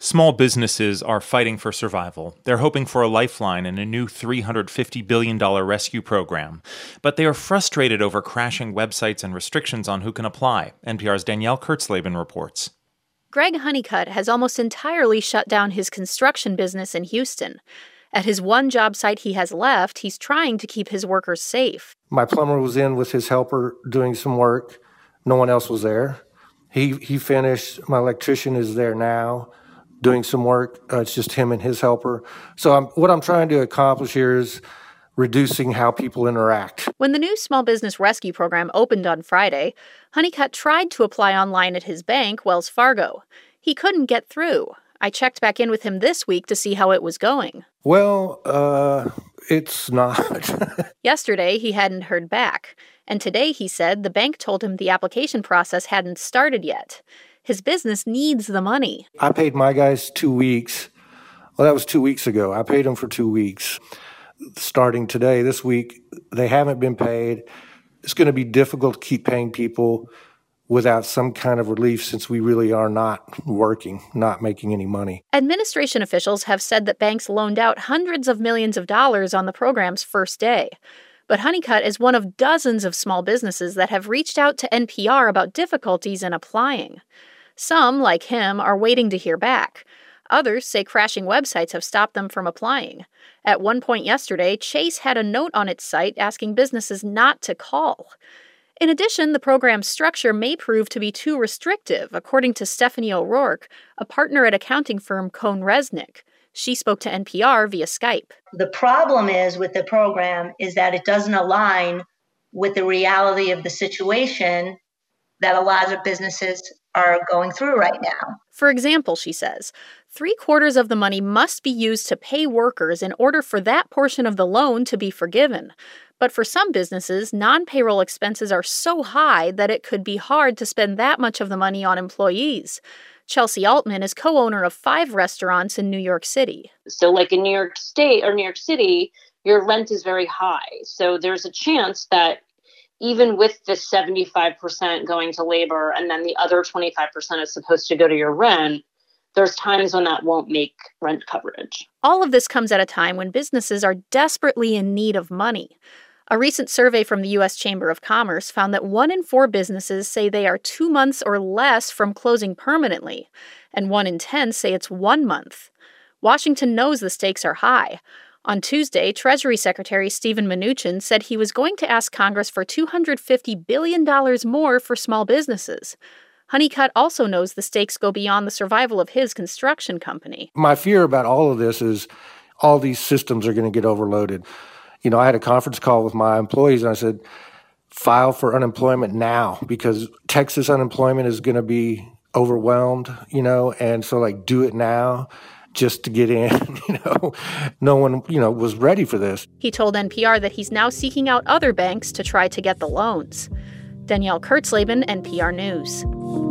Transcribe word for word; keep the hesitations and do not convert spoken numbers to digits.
Small businesses are fighting for survival. They're hoping for a lifeline in a new three hundred fifty billion dollars rescue program. But they are frustrated over crashing websites and restrictions on who can apply. N P R's Danielle Kurtzleben reports. Greg Honeycutt has almost entirely shut down his construction business in Houston. At his one job site he has left, he's trying to keep his workers safe. My plumber was in with his helper doing some work. No one else was there. He he finished. My electrician is there now doing some work. Uh, it's just him and his helper. So I'm, what I'm trying to accomplish here is reducing how people interact. When the new Small Business Rescue Program opened on Friday, Honeycutt tried to apply online at his bank, Wells Fargo. He couldn't get through. I checked back in with him this week to see how it was going. Well, uh, it's not. Yesterday, he hadn't heard back. And today, he said, the bank told him the application process hadn't started yet. His business needs the money. I paid my guys two weeks. Well, that was two weeks ago. I paid them for two weeks. Starting today, this week, they haven't been paid. It's going to be difficult to keep paying people without some kind of relief since we really are not working, not making any money. Administration officials have said that banks loaned out hundreds of millions of dollars on the program's first day. But Honeycutt is one of dozens of small businesses that have reached out to N P R about difficulties in applying. Some, like him, are waiting to hear back. Others say crashing websites have stopped them from applying. At one point yesterday, Chase had a note on its site asking businesses not to call. In addition, the program's structure may prove to be too restrictive, according to Stephanie O'Rourke, a partner at accounting firm Cohn-Resnick. She spoke to N P R via Skype. The problem is with the program is that it doesn't align with the reality of the situation that a lot of businesses are going through right now. For example, she says, three quarters of the money must be used to pay workers in order for that portion of the loan to be forgiven. But for some businesses, non-payroll expenses are so high that it could be hard to spend that much of the money on employees. Chelsea Altman is co-owner of five restaurants in New York City. So like in New York State or New York City, your rent is very high. So there's a chance that even with the seventy-five percent going to labor and then the other twenty-five percent is supposed to go to your rent, there's times when that won't make rent coverage. All of this comes at a time when businesses are desperately in need of money. A recent survey from the U S Chamber of Commerce found that one in four businesses say they are two months or less from closing permanently, and one in ten say it's one month. Washington knows the stakes are high. On Tuesday, Treasury Secretary Steven Mnuchin said he was going to ask Congress for two hundred fifty billion dollars more for small businesses. Honeycutt also knows the stakes go beyond the survival of his construction company. My fear about all of this is all these systems are going to get overloaded. You know, I had a conference call with my employees and I said, file for unemployment now because Texas unemployment is going to be overwhelmed, you know, and so like do it now. Just to get in, you know, no one, you know, was ready for this. He told N P R that he's now seeking out other banks to try to get the loans. Danielle Kurtzleben, N P R News.